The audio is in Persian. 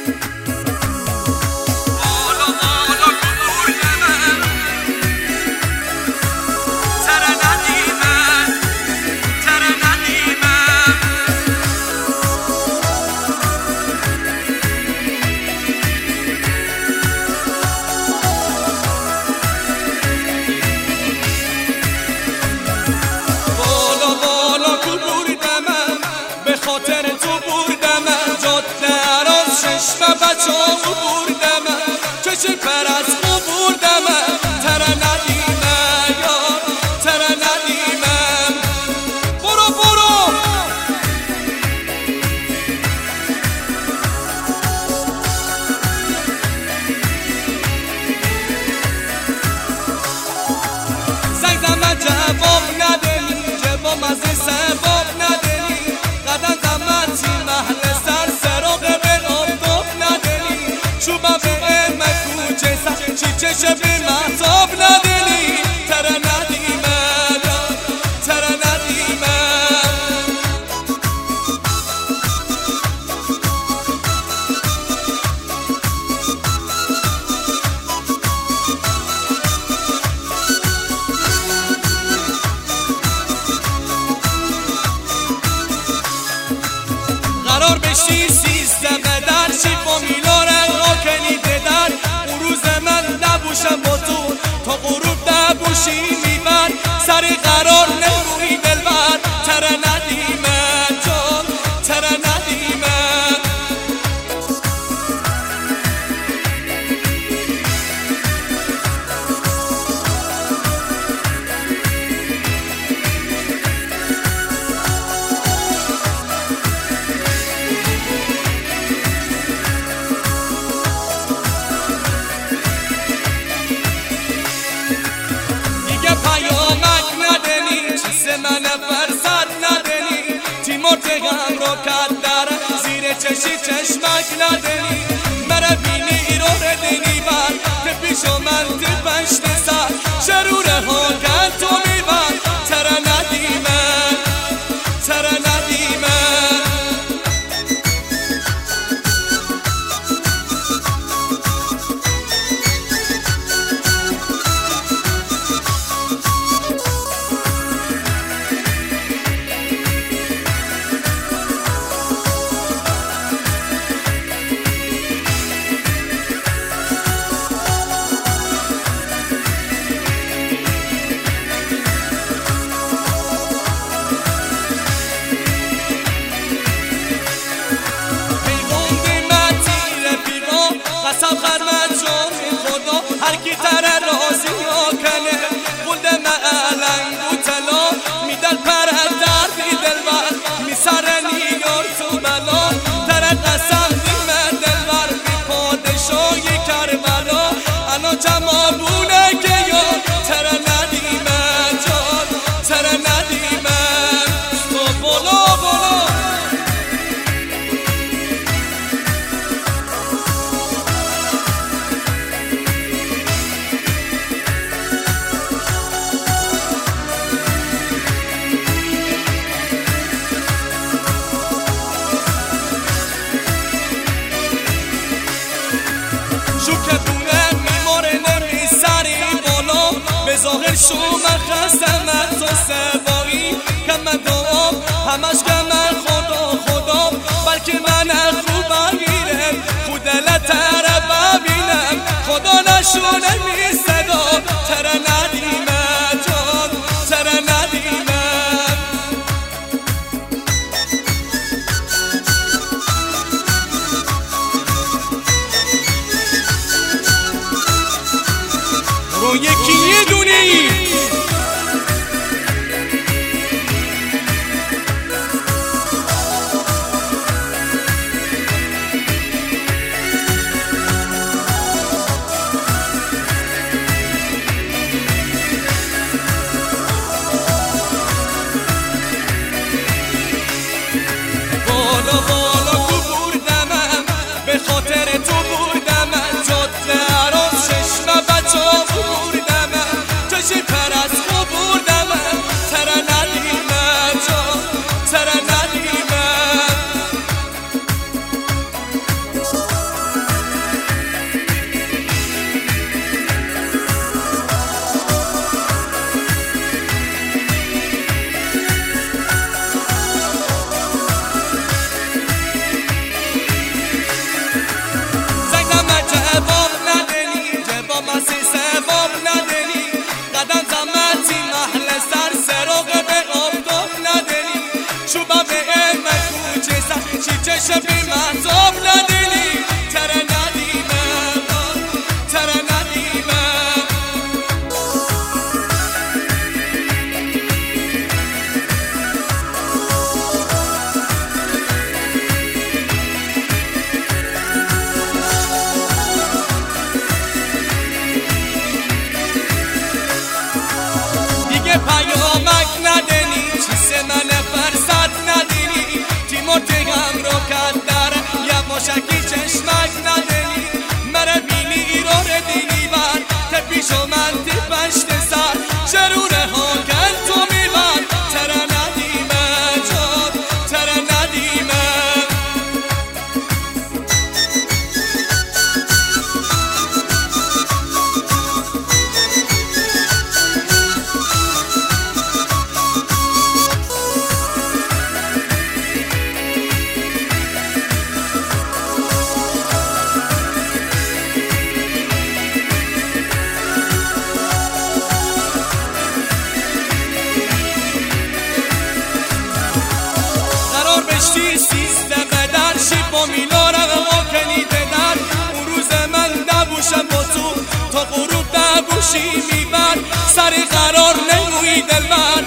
خاطر تو بردم جاده راز چشم بچه‌ها بردم چشم پر از خو بردم تره ندیمم یار تره ندیمم برو برو زنگ زمان جواب ندنی جواب از سباب ندنی قدم زمتی محل سر سراغ به آفتاب ندنی چوبم به امکو چی چشه به محتاب ندنی تره ندیمم تره ندیمم قرار بشی سیستم در چی فامیلا رنگا کنیده در اون روز من نبوشم با تو تا غروب نبوشی میبر سری قرار نمونی دلبر تره ندیمم جان تره ندیمم پیامک ندنی چیز من فرصت ندنی تیمور تگم رو کد در زیر چشی چشمک ندنی مره بینی رو ردنی بر که پیشو من تی پشت سر شروره ها کن تو میبر تره ندیمم تره ندیمم قسم خرمت جان خدا هر کی تره رازی ها کنه بولده معلنگ و تلا میدل پرد دردی دلبر میسرنی یار تو بلا تره قسم دیمه دلبر بی پادشاهی کربلا انا جمابونه که یار تره ندیمه جان تره ندیمه تو بلا بلا شوکه بونه میماره نمیسری بالا به ظاهر شما خستم از تو سوایی که من دعام همش که من خدا خدا بلکه من خوب بگیرم خودلت تره ببینم خدا نشونه می صدا تره ندیمم جان تره ندیمم رو یکی یه دونی بالا بالا تو بردمم به خاطر تو بردم جاده راز چشم بچه‌ها بردم چشم پر از خو بردم تره ندیمم جان تره ندیمم شباب کوچه سر چی چشم بی محتاب ندیلی تره ندیمه تره ندیمه دیگه پیامک ندنی چیز من فرصت ندینی تیمور تیغم رو کدر یه ماشکی چشمک ندنی مره بینی ایران دینی بر تپیش و من تی پشت سر چرونه ها کن تو میبر تره ندیمه جان تره ندیمه بشتی سیستم در شیب و میلارم و کنیده در اون روز من نبوشم با تو تا غروب نبوشی میبر سر قرار نموی دلبر